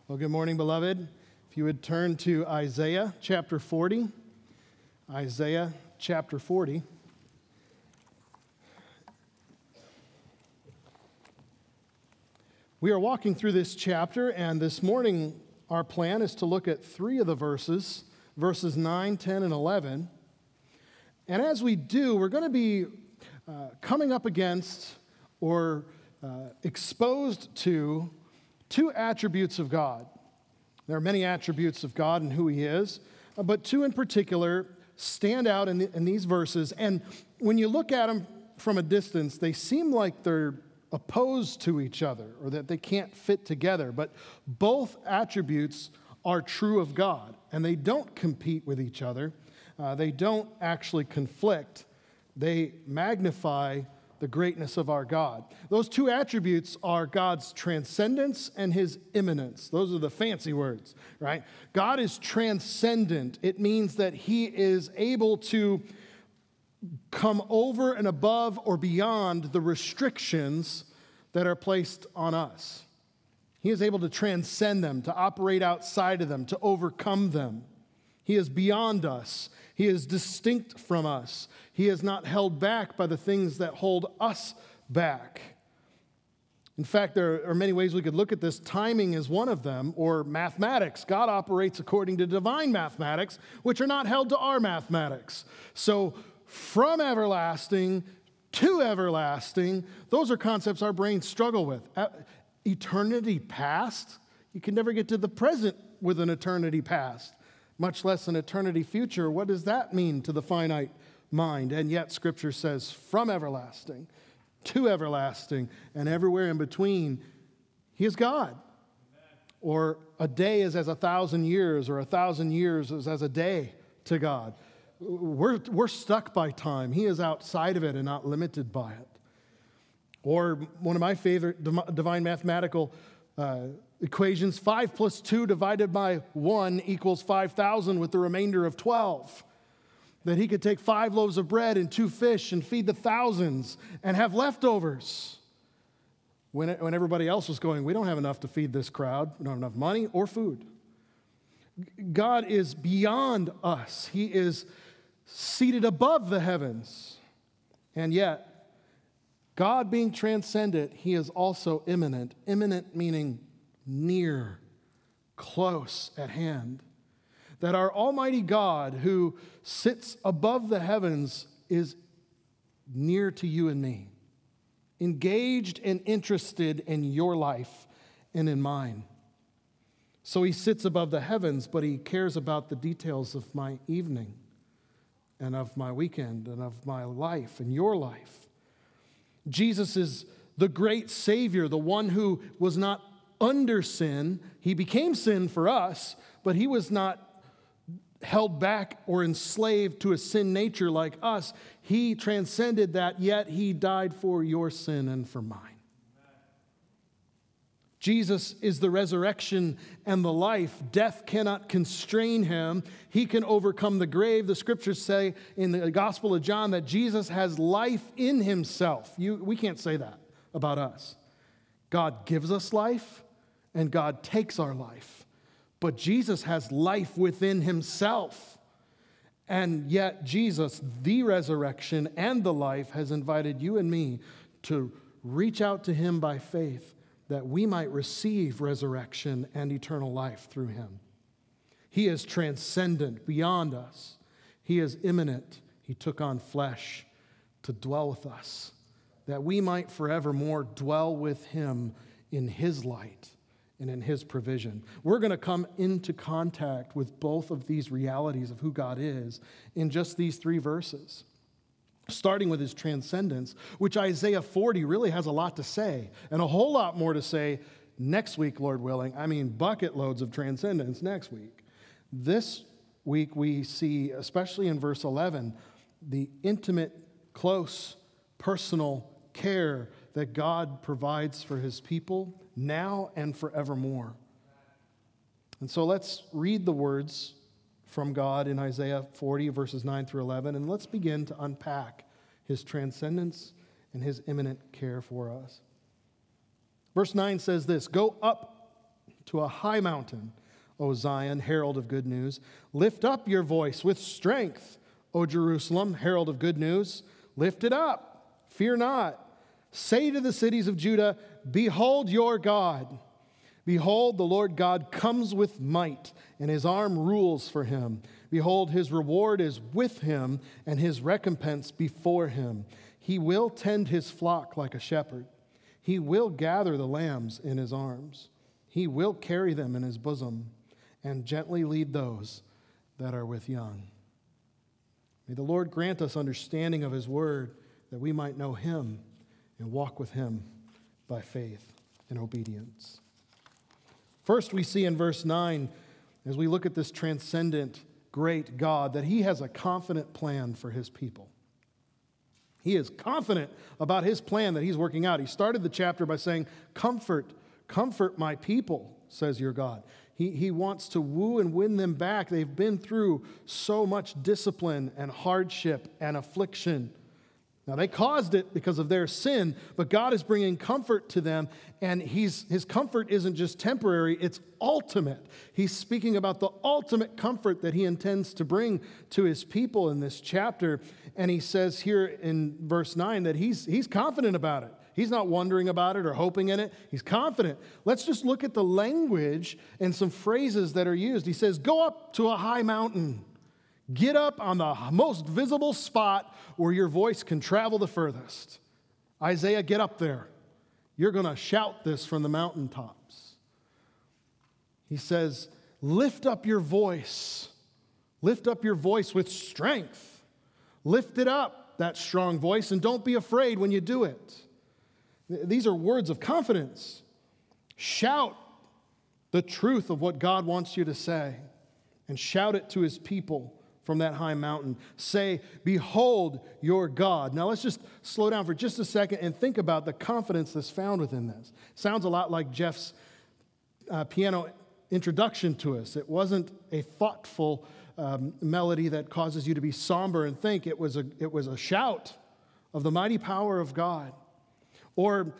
Well, good morning, beloved. If you would turn to Isaiah chapter 40. Isaiah chapter 40. We are walking through this chapter, and this morning our plan is to look at three of the verses 9, 10, and 11. And as we do, we're going to be coming up against or exposed to two attributes of God. There are many attributes of God and who He is, but two in particular stand out in these verses. And when you look at them from a distance, they seem like they're opposed to each other or that they can't fit together. But both attributes are true of God, and they don't compete with each other. They don't actually conflict. They magnify the greatness of our God. Those two attributes are God's transcendence and His immanence. Those are the fancy words, right? God is transcendent. It means that He is able to come over and above or beyond the restrictions that are placed on us. He is able to transcend them, to operate outside of them, to overcome them. He is beyond us. He is distinct from us. He is not held back by the things that hold us back. In fact, there are many ways we could look at this. Timing is one of them, or mathematics. God operates according to divine mathematics, which are not held to our mathematics. So from everlasting to everlasting, those are concepts our brains struggle with. Eternity past, you can never get to the present with an eternity past, much less an eternity future. What does that mean to the finite mind? And yet Scripture says from everlasting to everlasting and everywhere in between, He is God. Amen. Or a day is as 1,000 years, or 1,000 years is as a day to God. We're stuck by time. He is outside of it and not limited by it. Or one of my favorite divine mathematical equations, 5 plus 2 divided by 1 equals 5,000 with the remainder of 12. That He could take 5 loaves of bread and 2 fish and feed the thousands and have leftovers. When everybody else was going, we don't have enough to feed this crowd. We don't have enough money or food. God is beyond us. He is seated above the heavens. And yet, God being transcendent, He is also immanent. Immanent meaning near, close at hand. That our Almighty God, who sits above the heavens, is near to you and me, engaged and interested in your life and in mine. So He sits above the heavens, but He cares about the details of my evening and of my weekend and of my life and your life. Jesus is the great Savior, the one who was not under sin. He became sin for us, but He was not held back or enslaved to a sin nature like us. He transcended that, yet He died for your sin and for mine. Jesus is the resurrection and the life. Death cannot constrain Him. He can overcome the grave. The Scriptures say in the Gospel of John that Jesus has life in Himself. We can't say that about us. God gives us life and God takes our life. But Jesus has life within Himself. And yet Jesus, the resurrection and the life, has invited you and me to reach out to Him by faith, that we might receive resurrection and eternal life through Him. He is transcendent, beyond us. He is immanent. He took on flesh to dwell with us, that we might forevermore dwell with Him in His light and in His provision. We're going to come into contact with both of these realities of who God is in just these 3 verses. Starting with His transcendence, which Isaiah 40 really has a lot to say, and a whole lot more to say next week, Lord willing. I mean, bucket loads of transcendence next week. This week we see, especially in verse 11, the intimate, close, personal care that God provides for His people now and forevermore. And so let's read the words from God in Isaiah 40, verses 9 through 11, and let's begin to unpack His transcendence and His immanent care for us. Verse 9 says this, "Go up to a high mountain, O Zion, herald of good news. Lift up your voice with strength, O Jerusalem, herald of good news. Lift it up, fear not. Say to the cities of Judah, behold your God. Behold, the Lord God comes with might, and his arm rules for him. Behold, his reward is with him, and his recompense before him. He will tend his flock like a shepherd. He will gather the lambs in his arms. He will carry them in his bosom, and gently lead those that are with young. May the Lord grant us understanding of his word, that we might know him and walk with him by faith and obedience. First, we see in verse 9, as we look at this transcendent, great God, that he has a confident plan for his people. He is confident about his plan that he's working out. He started the chapter by saying, comfort my people, says your God. He wants to woo and win them back. They've been through so much discipline and hardship and affliction. Now, they caused it because of their sin, but God is bringing comfort to them, and his comfort isn't just temporary, it's ultimate. He's speaking about the ultimate comfort that he intends to bring to his people in this chapter, and he says here in verse 9 that he's confident about it. He's not wondering about it or hoping in it. He's confident. Let's just look at the language and some phrases that are used. He says, go up to a high mountain. Get up on the most visible spot where your voice can travel the furthest. Isaiah, get up there. You're going to shout this from the mountaintops. He says, lift up your voice. Lift up your voice with strength. Lift it up, that strong voice, and don't be afraid when you do it. These are words of confidence. Shout the truth of what God wants you to say, and shout it to his people from that high mountain. Say, behold your God. Now let's just slow down for just a second and think about the confidence that's found within this. Sounds a lot like Jeff's piano introduction to us. It wasn't a thoughtful melody that causes you to be somber and think. It was a shout of the mighty power of God. Or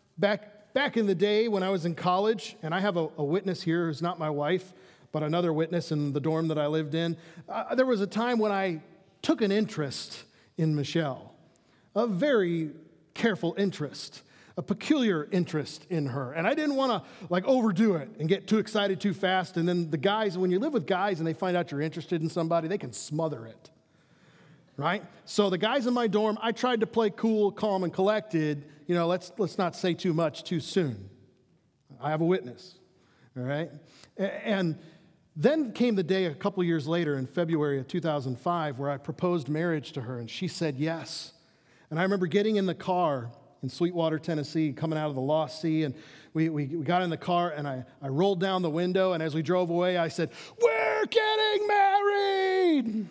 back in the day when I was in college, and I have a witness here who's not my wife, but another witness in the dorm that I lived in, there was a time when I took an interest in Michelle, a very careful interest, a peculiar interest in her. And I didn't want to overdo it and get too excited too fast. And then the guys, when you live with guys and they find out you're interested in somebody, they can smother it, right? So the guys in my dorm, I tried to play cool, calm, and collected. Let's not say too much too soon. I have a witness, all right? And then came the day a couple years later in February of 2005 where I proposed marriage to her, and she said yes. And I remember getting in the car in Sweetwater, Tennessee, coming out of the Lost Sea, and we got in the car, and I rolled down the window, and as we drove away, I said, we're getting married!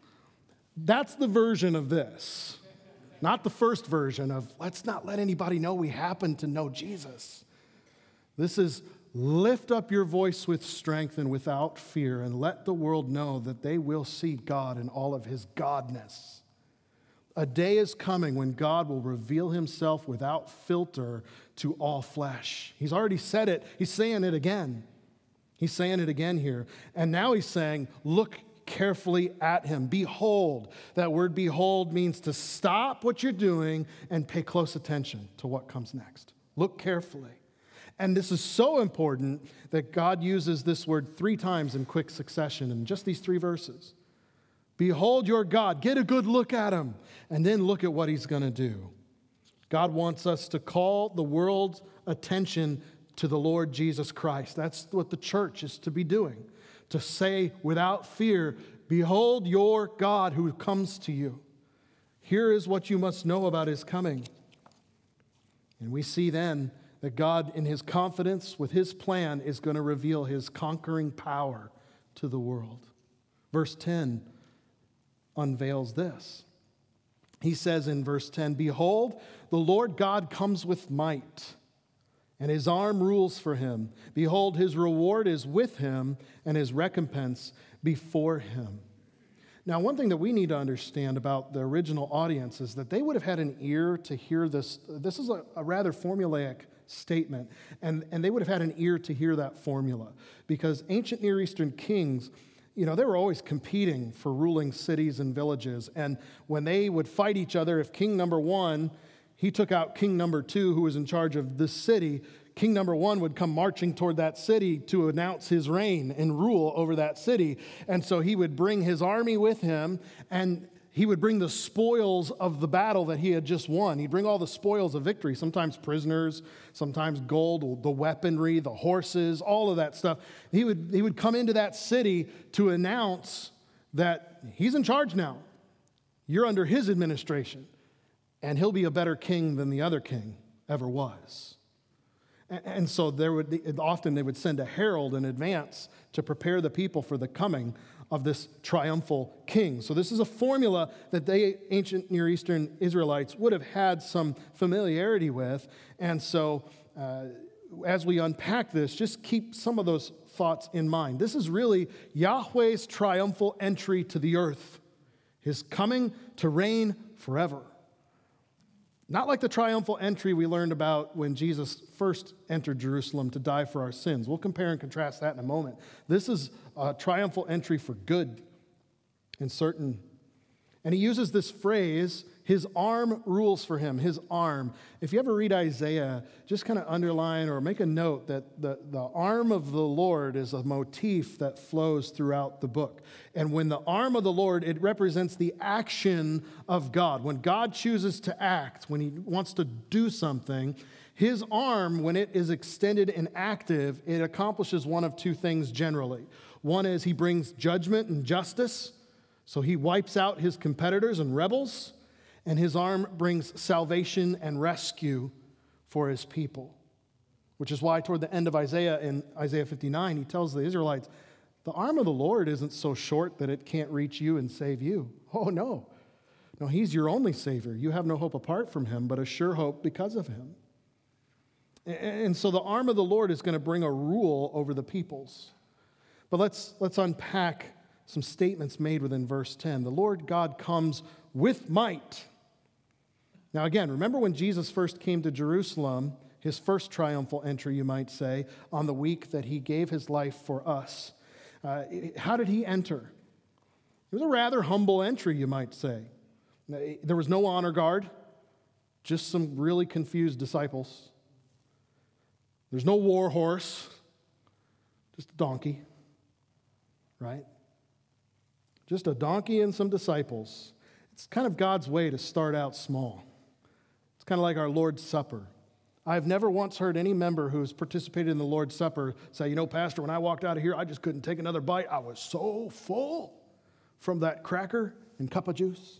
That's the version of this. Not the first version of, let's not let anybody know we happen to know Jesus. This is, lift up your voice with strength and without fear, and let the world know that they will see God in all of his godness. A day is coming when God will reveal himself without filter to all flesh. He's already said it. He's saying it again. He's saying it again here. And now he's saying, look carefully at him. Behold. That word behold means to stop what you're doing and pay close attention to what comes next. Look carefully. And this is so important that God uses this word 3 times in quick succession in just these 3 verses. Behold your God. Get a good look at him. And then look at what he's going to do. God wants us to call the world's attention to the Lord Jesus Christ. That's what the church is to be doing. To say without fear, behold your God who comes to you. Here is what you must know about his coming. And we see then that God, in his confidence with his plan, is going to reveal his conquering power to the world. Verse 10 unveils this. He says in verse 10, behold, the Lord God comes with might, and his arm rules for him. Behold, his reward is with him, and his recompense before him. Now, one thing that we need to understand about the original audience is that they would have had an ear to hear this. This is a rather formulaic statement. And they would have had an ear to hear that formula, because ancient Near Eastern kings, they were always competing for ruling cities and villages. And when they would fight each other, if king number one, he took out king number two, who was in charge of this city, king number one would come marching toward that city to announce his reign and rule over that city. And so he would bring his army with him, and he would bring the spoils of the battle that he had just won. He'd bring all the spoils of victory, sometimes prisoners, sometimes gold, the weaponry, the horses, all of that stuff. He would come into that city to announce that he's in charge now. You're under his administration, and he'll be a better king than the other king ever was. And so they would send a herald in advance to prepare the people for the coming of this triumphal king. So this is a formula that the ancient Near Eastern Israelites would have had some familiarity with. And so as we unpack this, just keep some of those thoughts in mind. This is really Yahweh's triumphal entry to the earth, his coming to reign forever. Not like the triumphal entry we learned about when Jesus first entered Jerusalem to die for our sins. We'll compare and contrast that in a moment. This is a triumphal entry for good and certain. And he uses this phrase, his arm rules for him, his arm. If you ever read Isaiah, just kind of underline or make a note that the arm of the Lord is a motif that flows throughout the book. And when the arm of the Lord, it represents the action of God. When God chooses to act, when he wants to do something, his arm, when it is extended and active, it accomplishes one of two things generally. One is he brings judgment and justice, so he wipes out his competitors and rebels, and his arm brings salvation and rescue for his people. Which is why toward the end of Isaiah, in Isaiah 59, he tells the Israelites, the arm of the Lord isn't so short that it can't reach you and save you. Oh, no. No, he's your only Savior. You have no hope apart from him, but a sure hope because of him. And so the arm of the Lord is going to bring a rule over the peoples. But let's unpack some statements made within verse 10. The Lord God comes with might. Now again, remember when Jesus first came to Jerusalem, his first triumphal entry, you might say, on the week that he gave his life for us. How did he enter? It was a rather humble entry, you might say. There was no honor guard, just some really confused disciples. There's no war horse, just a donkey, right? Just a donkey and some disciples. It's kind of God's way to start out small. It's kind of like our Lord's Supper. I've never once heard any member who's participated in the Lord's Supper say, Pastor, when I walked out of here, I just couldn't take another bite. I was so full from that cracker and cup of juice.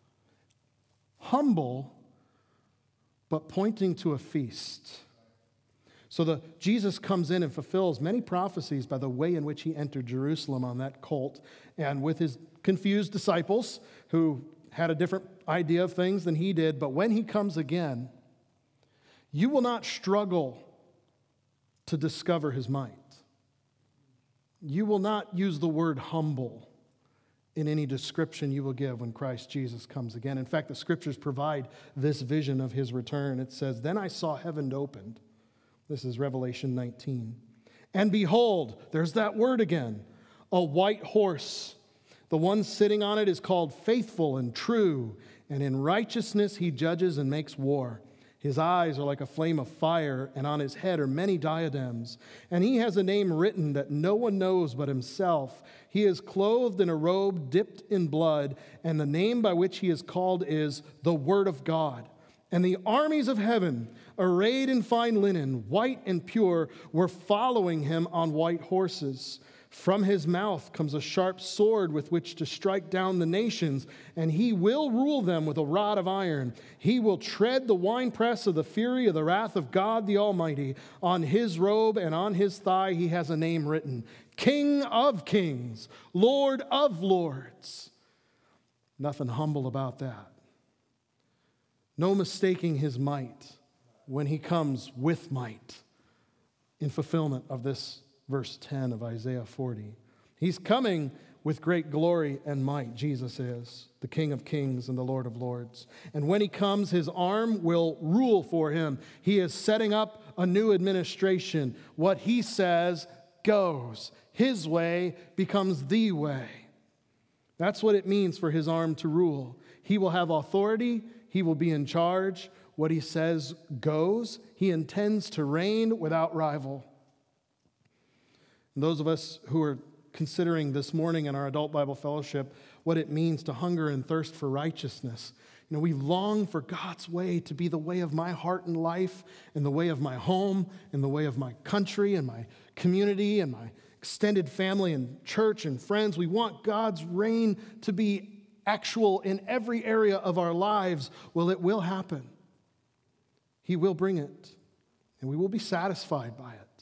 Humble, but pointing to a feast. So Jesus comes in and fulfills many prophecies by the way in which he entered Jerusalem on that colt, and with his confused disciples who had a different idea of things than he did. But when he comes again, you will not struggle to discover his might. You will not use the word humble in any description you will give when Christ Jesus comes again. In fact, the scriptures provide this vision of his return. It says, "Then I saw heaven opened." This is Revelation 19. "And behold," there's that word again, "a white horse. The one sitting on it is called Faithful and True, and in righteousness he judges and makes war. His eyes are like a flame of fire, and on his head are many diadems. And he has a name written that no one knows but himself. He is clothed in a robe dipped in blood, and the name by which he is called is the Word of God. And the armies of heaven, arrayed in fine linen, white and pure, were following him on white horses. From his mouth comes a sharp sword with which to strike down the nations, and he will rule them with a rod of iron. He will tread the winepress of the fury of the wrath of God the Almighty. On his robe and on his thigh he has a name written, King of Kings, Lord of Lords." Nothing humble about that. No mistaking his might when he comes with might in fulfillment of this verse 10 of Isaiah 40. He's coming with great glory and might. Jesus is the King of kings and the Lord of lords. And when he comes, his arm will rule for him. He is setting up a new administration. What he says goes. His way becomes the way. That's what it means for his arm to rule. He will have authority. He will be in charge. What he says goes. He intends to reign without rival. And those of us who are considering this morning in our adult Bible fellowship what it means to hunger and thirst for righteousness. We long for God's way to be the way of my heart and life, and the way of my home, and the way of my country, and my community, and my extended family, and church, and friends. We want God's reign to be actual in every area of our lives. Well, it will happen. He will bring it, and we will be satisfied by it.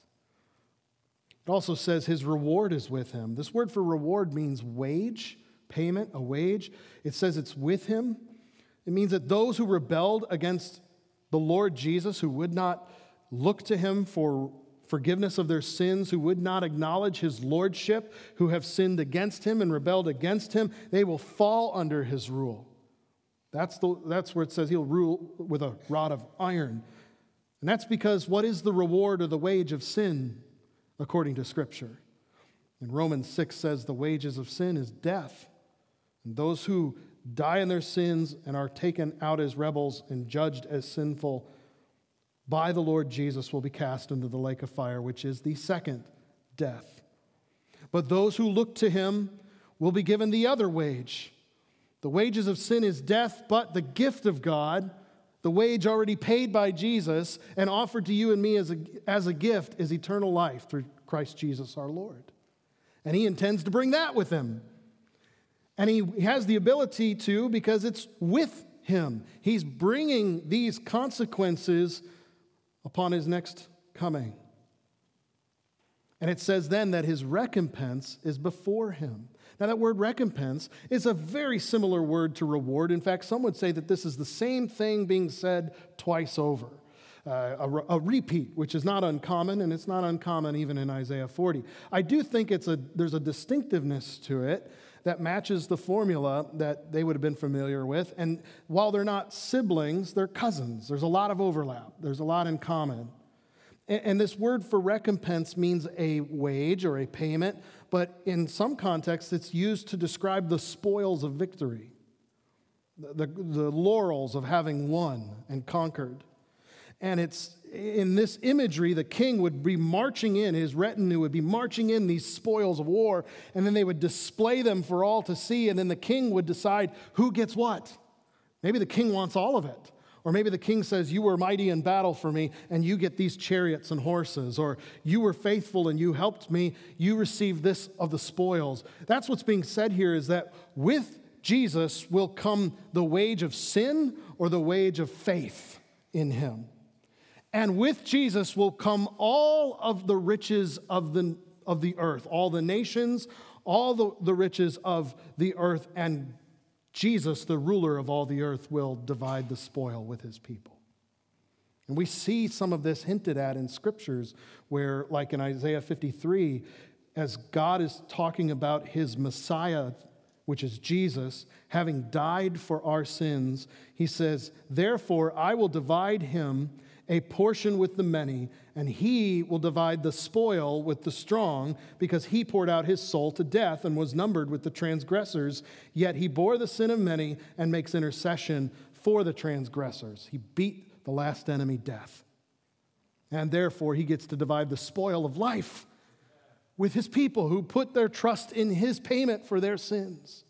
It also says his reward is with him. This word for reward means wage, payment, a wage. It says it's with him. It means that those who rebelled against the Lord Jesus, who would not look to him for forgiveness of their sins, who would not acknowledge his lordship, who have sinned against him and rebelled against him, they will fall under his rule. That's where it says he'll rule with a rod of iron. And that's because what is the reward or the wage of sin? According to Scripture. And Romans 6 says the wages of sin is death. And those who die in their sins and are taken out as rebels and judged as sinful by the Lord Jesus will be cast into the lake of fire, which is the second death. But those who look to him will be given the other wage. The wages of sin is death, but the gift of God, the wage already paid by Jesus and offered to you and me as a gift, is eternal life through Christ Jesus our Lord. And he intends to bring that with him. And he has the ability to, because it's with him. He's bringing these consequences upon his next coming. And it says then that his recompense is before him. Now, that word recompense is a very similar word to reward. In fact, some would say that this is the same thing being said twice over. A repeat, which is not uncommon, and it's not uncommon even in Isaiah 40. I do think there's a distinctiveness to it that matches the formula that they would have been familiar with. And while they're not siblings, they're cousins. There's a lot of overlap. There's a lot in common. And this word for recompense means a wage or a payment, but in some contexts it's used to describe the spoils of victory, the laurels of having won and conquered. And it's in this imagery, the king would be marching in, his retinue would be marching in these spoils of war, and then they would display them for all to see, and then the king would decide who gets what. Maybe the king wants all of it. Or maybe the king says, you were mighty in battle for me, and you get these chariots and horses. Or you were faithful and you helped me, you received this of the spoils. That's what's being said here, is that with Jesus will come the wage of sin or the wage of faith in him. And with Jesus will come all of the riches of the earth, all the nations, all the riches of the earth, and Jesus, the ruler of all the earth, will divide the spoil with his people. And we see some of this hinted at in scriptures where, like in Isaiah 53, as God is talking about his Messiah, which is Jesus, having died for our sins, he says, therefore I will divide him a portion with the many, and he will divide the spoil with the strong, because he poured out his soul to death and was numbered with the transgressors, yet he bore the sin of many and makes intercession for the transgressors. He beat the last enemy, death. And therefore he gets to divide the spoil of life with his people who put their trust in his payment for their sins.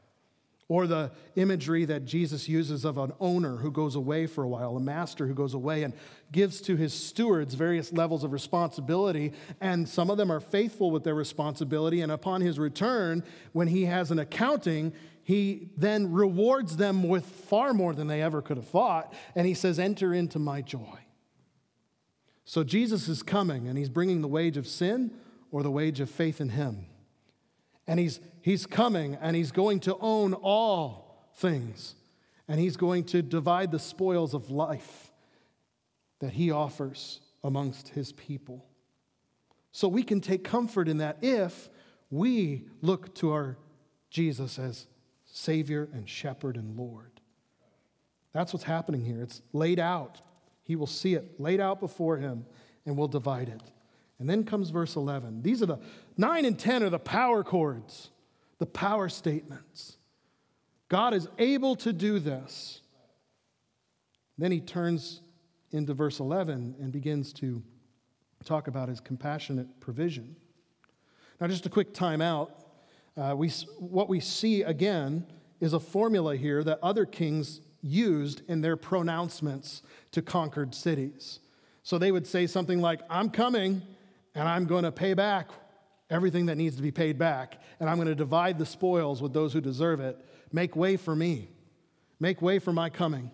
Or the imagery that Jesus uses of an owner who goes away for a while, a master who goes away and gives to his stewards various levels of responsibility, and some of them are faithful with their responsibility, and upon his return, when he has an accounting, he then rewards them with far more than they ever could have thought, and he says, enter into my joy. So Jesus is coming, and he's bringing the wage of sin or the wage of faith in him. And he's coming, and he's going to own all things. And he's going to divide the spoils of life that he offers amongst his people. So we can take comfort in that if We look to our Jesus as Savior and Shepherd and Lord. That's what's happening here. It's laid out. He will see it laid out before him, and we'll divide it. And then comes verse 11. These are the 9 and 10 are the power chords, the power statements. God is able to do this. Then he turns into verse 11 and begins to talk about his compassionate provision. Now, just a quick time out. What we see again is a formula here that other kings used in their pronouncements to conquered cities. So they would say something like, I'm coming and I'm going to pay back everything that needs to be paid back, and I'm going to divide the spoils with those who deserve it. Make way for me. Make way for my coming.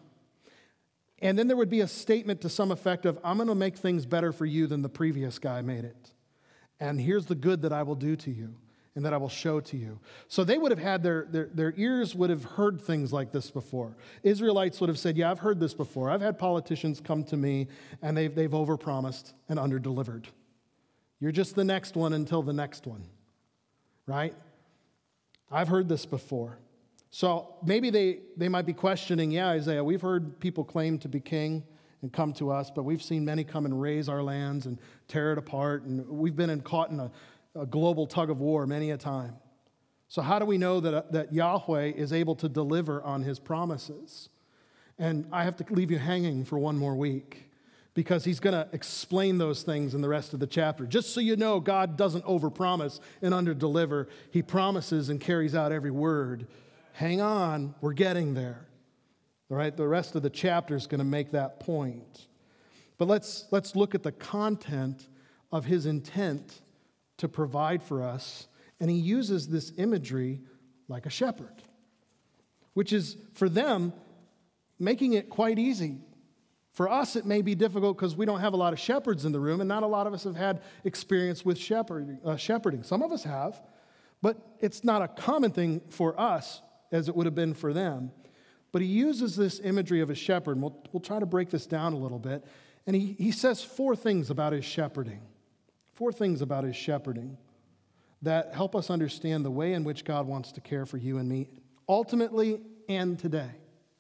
And then there would be a statement to some effect of, I'm going to make things better for you than the previous guy made it. And here's the good that I will do to you and that I will show to you. So they would have had their ears would have heard things like this before. Israelites would have said, yeah, I've heard this before. I've had politicians come to me and they've overpromised and underdelivered. You're just the next one until the next one, right? I've heard this before. So maybe they might be questioning, yeah, Isaiah, we've heard people claim to be king and come to us, but we've seen many come and raise our lands and tear it apart, and we've been caught in a global tug of war many a time. So how do we know that Yahweh is able to deliver on his promises? And I have to leave you hanging for one more week because he's going to explain those things in the rest of the chapter. Just so you know, God doesn't overpromise and underdeliver. He promises and carries out every word. Hang on, we're getting there. All right, the rest of the chapter is going to make that point. But let's look at the content of his intent to provide for us. And he uses this imagery like a shepherd, which is, for them, making it quite easy. For us, it may be difficult because we don't have a lot of shepherds in the room, and not a lot of us have had experience with shepherding. Some of us have, but it's not a common thing for us as it would have been for them. But he uses this imagery of a shepherd, and we'll try to break this down a little bit. And he says 4 things about his shepherding. 4 things about his shepherding that help us understand the way in which God wants to care for you and me, ultimately and today.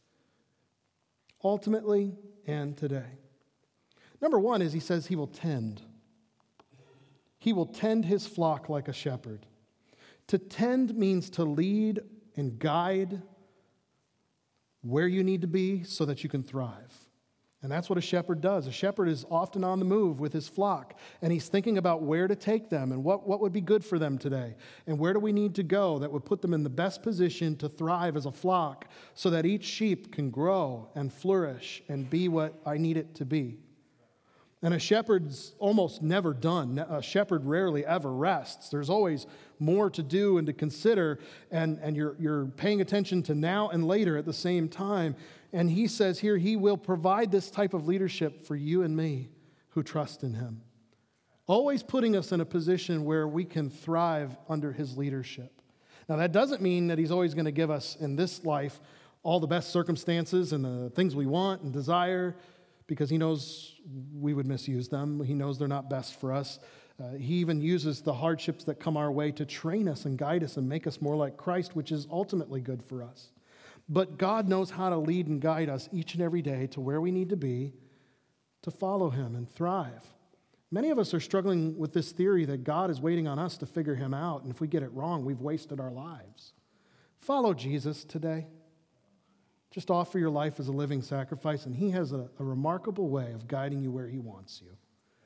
Ultimately and today. Number 1 is he says he will tend. He will tend his flock like a shepherd. To tend means to lead and guide where you need to be so that you can thrive. And that's what a shepherd does. A shepherd is often on the move with his flock, and he's thinking about where to take them and what would be good for them today, and where do we need to go that would put them in the best position to thrive as a flock so that each sheep can grow and flourish and be what I need it to be. And a shepherd's almost never done. A shepherd rarely ever rests. There's always more to do and to consider, and you're paying attention to now and later at the same time. And he says here, he will provide this type of leadership for you and me who trust in him. Always putting us in a position where we can thrive under his leadership. Now, that doesn't mean that he's always going to give us in this life all the best circumstances and the things we want and desire, because he knows we would misuse them. He knows they're not best for us. He even uses the hardships that come our way to train us and guide us and make us more like Christ, which is ultimately good for us. But God knows how to lead and guide us each and every day to where we need to be to follow him and thrive. Many of us are struggling with this theory that God is waiting on us to figure him out, and if we get it wrong, we've wasted our lives. Follow Jesus today. Just offer your life as a living sacrifice, and he has a remarkable way of guiding you where he wants you.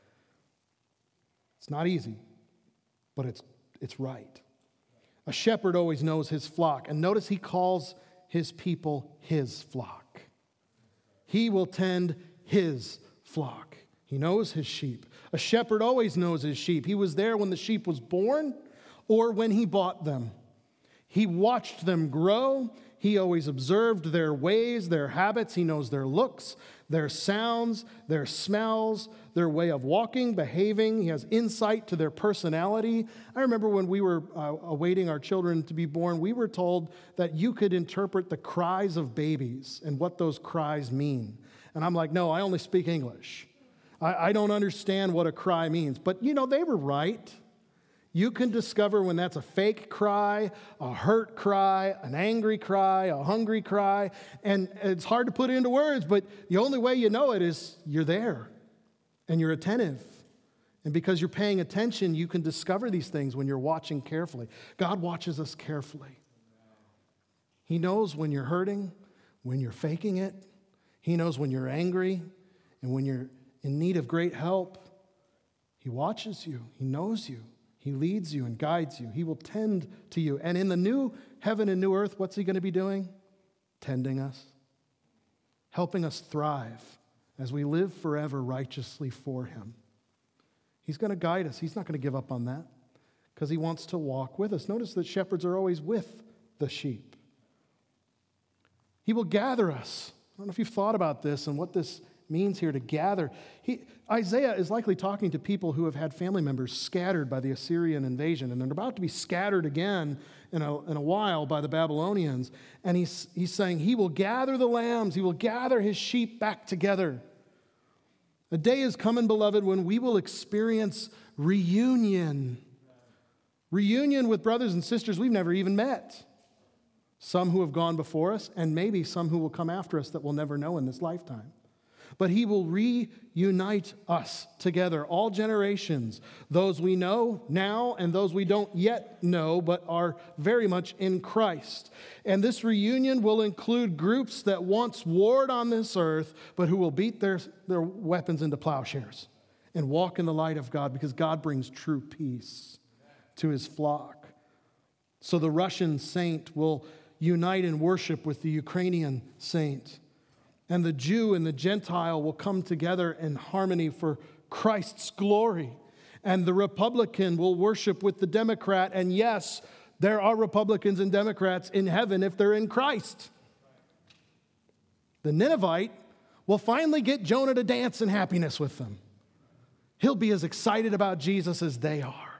It's not easy, but it's right. A shepherd always knows his flock, and notice he calls his people his flock. He will tend his flock. He knows his sheep. A shepherd always knows his sheep. He was there when the sheep was born or when he bought them. He watched them grow. He always observed their ways, their habits. He knows their looks, their sounds, their smells, their way of walking, behaving. He has insight to their personality. I remember when we were awaiting our children to be born, we were told that you could interpret the cries of babies and what those cries mean. And I'm like, no, I only speak English. I don't understand what a cry means. But, they were right. You can discover when that's a fake cry, a hurt cry, an angry cry, a hungry cry. And it's hard to put it into words, but the only way you know it is you're there and you're attentive. And because you're paying attention, you can discover these things when you're watching carefully. God watches us carefully. He knows when you're hurting, when you're faking it. He knows when you're angry and when you're in need of great help. He watches you. He knows you. He leads you and guides you. He will tend to you. And in the new heaven and new earth, what's he going to be doing? Tending us, helping us thrive as we live forever righteously for him. He's going to guide us. He's not going to give up on that because he wants to walk with us. Notice that shepherds are always with the sheep. He will gather us. I don't know if you've thought about this and what this means here to gather. Isaiah is likely talking to people who have had family members scattered by the Assyrian invasion, and they're about to be scattered again in a while by the Babylonians. And he's saying he will gather the lambs, he will gather his sheep back together. A day is coming, beloved, when we will experience reunion. Reunion with brothers and sisters we've never even met. Some who have gone before us, and maybe some who will come after us that we'll never know in this lifetime. But he will reunite us together, all generations, those we know now and those we don't yet know but are very much in Christ. And this reunion will include groups that once warred on this earth, but who will beat their weapons into plowshares and walk in the light of God, because God brings true peace to his flock. So the Russian saint will unite in worship with the Ukrainian saint. And the Jew and the Gentile will come together in harmony for Christ's glory. And the Republican will worship with the Democrat. And yes, there are Republicans and Democrats in heaven if they're in Christ. The Ninevite will finally get Jonah to dance in happiness with them. He'll be as excited about Jesus as they are.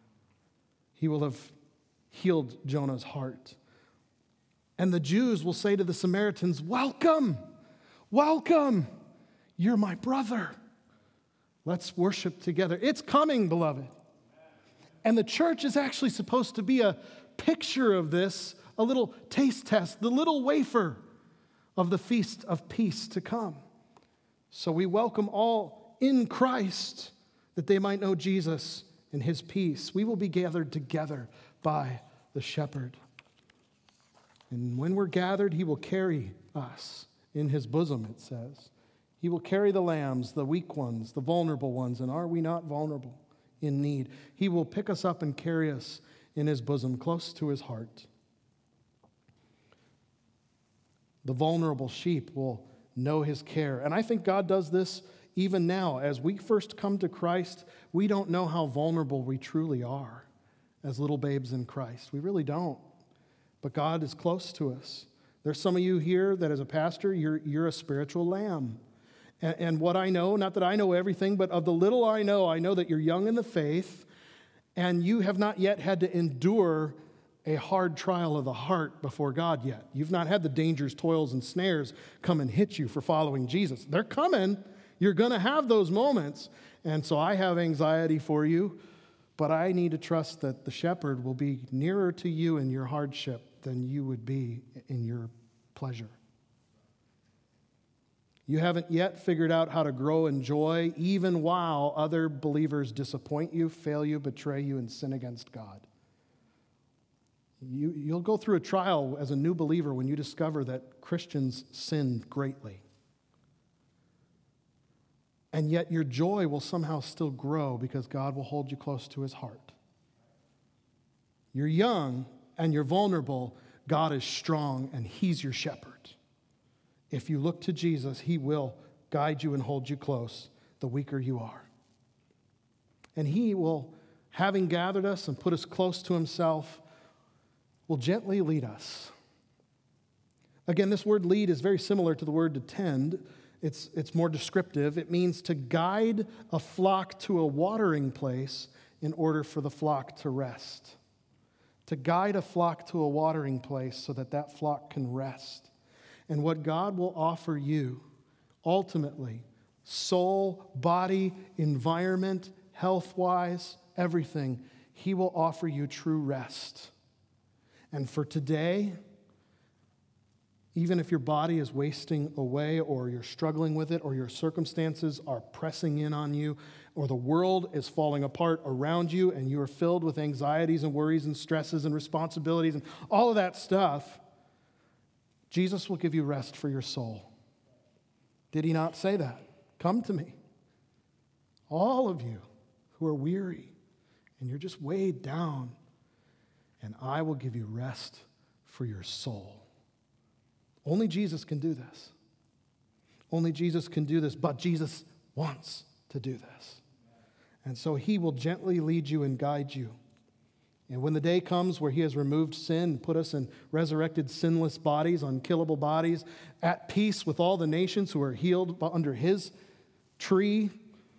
He will have healed Jonah's heart. And the Jews will say to the Samaritans, "Welcome. Welcome, you're my brother. Let's worship together." It's coming, beloved. And the church is actually supposed to be a picture of this, a little taste test, the little wafer of the feast of peace to come. So we welcome all in Christ that they might know Jesus and his peace. We will be gathered together by the shepherd. And when we're gathered, he will carry us in his bosom, it says. He will carry the lambs, the weak ones, the vulnerable ones. And are we not vulnerable in need? He will pick us up and carry us in his bosom, close to his heart. The vulnerable sheep will know his care. And I think God does this even now. As we first come to Christ, we don't know how vulnerable we truly are as little babes in Christ. We really don't. But God is close to us. There's some of you here that as a pastor, you're a spiritual lamb. And what I know, not that I know everything, but of the little I know that you're young in the faith, and you have not yet had to endure a hard trial of the heart before God yet. You've not had the dangers, toils, and snares come and hit you for following Jesus. They're coming. You're going to have those moments. And so I have anxiety for you, but I need to trust that the shepherd will be nearer to you in your hardship than you would be in your pleasure. You haven't yet figured out how to grow in joy, even while other believers disappoint you, fail you, betray you, and sin against God. You'll go through a trial as a new believer when you discover that Christians sin greatly. And yet your joy will somehow still grow because God will hold you close to his heart. You're young and you're vulnerable. God is strong and he's your shepherd. If you look to Jesus, he will guide you and hold you close the weaker you are. And he will, having gathered us and put us close to himself, will gently lead us. Again, this word lead is very similar to the word to tend. It's more descriptive. It means to guide a flock to a watering place in order for the flock to rest. To guide a flock to a watering place so that that flock can rest. And what God will offer you, ultimately, soul, body, environment, health-wise, everything, He will offer you true rest. And for today, even if your body is wasting away or you're struggling with it or your circumstances are pressing in on you or the world is falling apart around you and you are filled with anxieties and worries and stresses and responsibilities and all of that stuff, Jesus will give you rest for your soul. Did he not say that? Come to me, all of you who are weary and you're just weighed down, and I will give you rest for your soul. Only Jesus can do this. Only Jesus can do this, but Jesus wants to do this. And so he will gently lead you and guide you. And when the day comes where he has removed sin, put us in resurrected, sinless bodies, unkillable bodies, at peace with all the nations who are healed under his tree,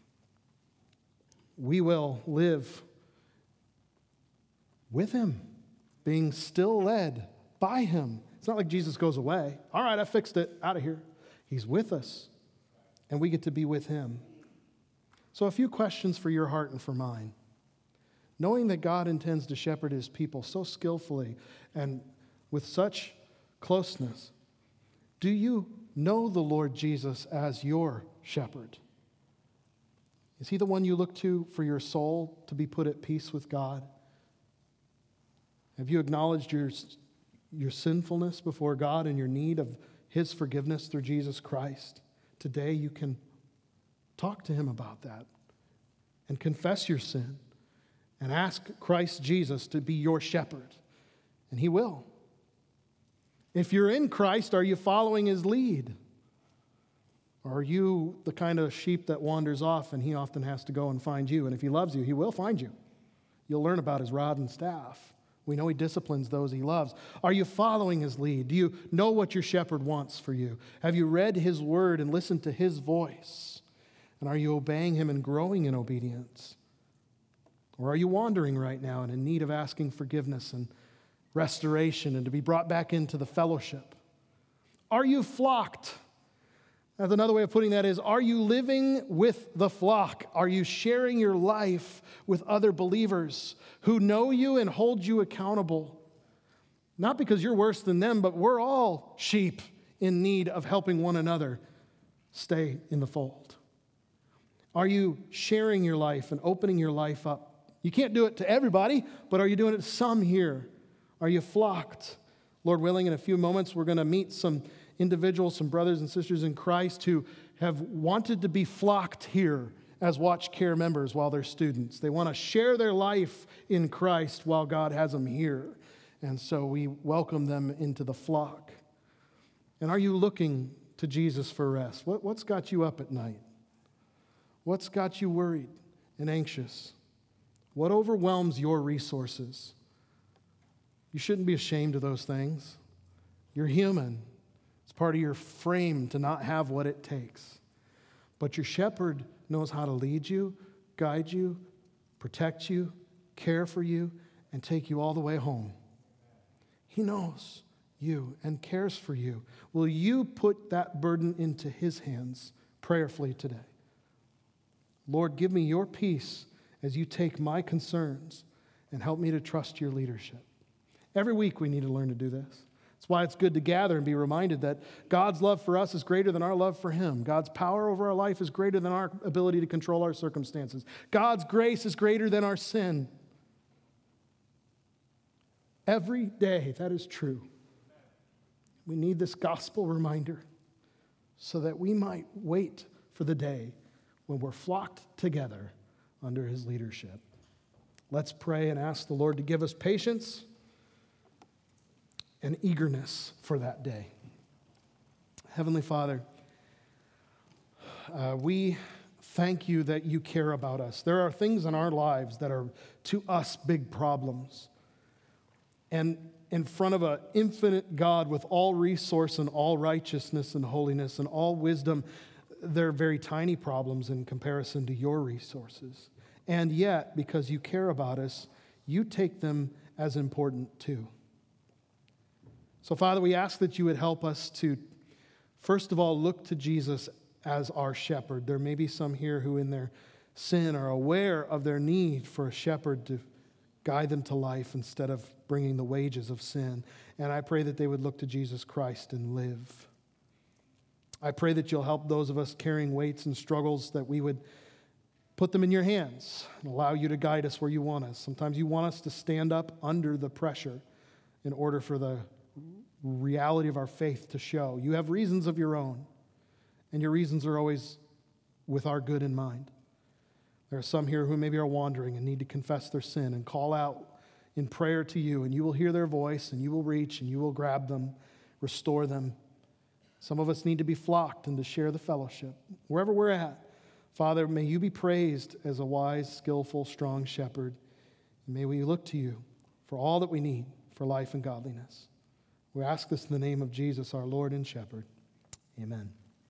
we will live with him, being still led by him. It's not like Jesus goes away. All right, I fixed it. Out of here. He's with us, and we get to be with him. So a few questions for your heart and for mine. Knowing that God intends to shepherd his people so skillfully and with such closeness, do you know the Lord Jesus as your shepherd? Is he the one you look to for your soul to be put at peace with God? Have you acknowledged your sinfulness before God and your need of his forgiveness through Jesus Christ? Today you can talk to him about that and confess your sin and ask Christ Jesus to be your shepherd, and he will. If you're in Christ, are you following his lead? Or are you the kind of sheep that wanders off and he often has to go and find you? And if he loves you, he will find you. You'll learn about his rod and staff. We know he disciplines those he loves. Are you following his lead? Do you know what your shepherd wants for you? Have you read his word and listened to his voice? And are you obeying him and growing in obedience? Or are you wandering right now and in need of asking forgiveness and restoration and to be brought back into the fellowship? Are you flocked? That's another way of putting that is, are you living with the flock? Are you sharing your life with other believers who know you and hold you accountable? Not because you're worse than them, but we're all sheep in need of helping one another stay in the fold. Are you sharing your life and opening your life up? You can't do it to everybody, but are you doing it to some here? Are you flocked? Lord willing, in a few moments, we're going to meet some individuals, some brothers and sisters in Christ who have wanted to be flocked here as Watch Care members while they're students. They want to share their life in Christ while God has them here. And so we welcome them into the flock. And are you looking to Jesus for rest? What's got you up at night? What's got you worried and anxious? What overwhelms your resources? You shouldn't be ashamed of those things. You're human. It's part of your frame to not have what it takes. But your shepherd knows how to lead you, guide you, protect you, care for you, and take you all the way home. He knows you and cares for you. Will you put that burden into his hands prayerfully today? Lord, give me your peace as you take my concerns and help me to trust your leadership. Every week we need to learn to do this. That's why it's good to gather and be reminded that God's love for us is greater than our love for him. God's power over our life is greater than our ability to control our circumstances. God's grace is greater than our sin. Every day, that is true. We need this gospel reminder so that we might wait for the day when we're flocked together under his leadership. Let's pray and ask the Lord to give us patience and eagerness for that day. Heavenly Father, we thank you that you care about us. There are things in our lives that are, to us, big problems. And in front of an infinite God with all resource and all righteousness and holiness and all wisdom, they're very tiny problems in comparison to your resources. And yet, because you care about us, you take them as important too. So, Father, we ask that you would help us to, first of all, look to Jesus as our shepherd. There may be some here who in their sin are aware of their need for a shepherd to guide them to life instead of bringing the wages of sin. And I pray that they would look to Jesus Christ and live. I pray that you'll help those of us carrying weights and struggles, that we would put them in your hands and allow you to guide us where you want us. Sometimes you want us to stand up under the pressure in order for the reality of our faith to show. You have reasons of your own, and your reasons are always with our good in mind. There are some here who maybe are wandering and need to confess their sin and call out in prayer to you, and you will hear their voice, and you will reach, and you will grab them, restore them. Some of us need to be flocked and to share the fellowship. Wherever we're at, Father, may you be praised as a wise, skillful, strong shepherd. And may we look to you for all that we need for life and godliness. We ask this in the name of Jesus, our Lord and Shepherd. Amen.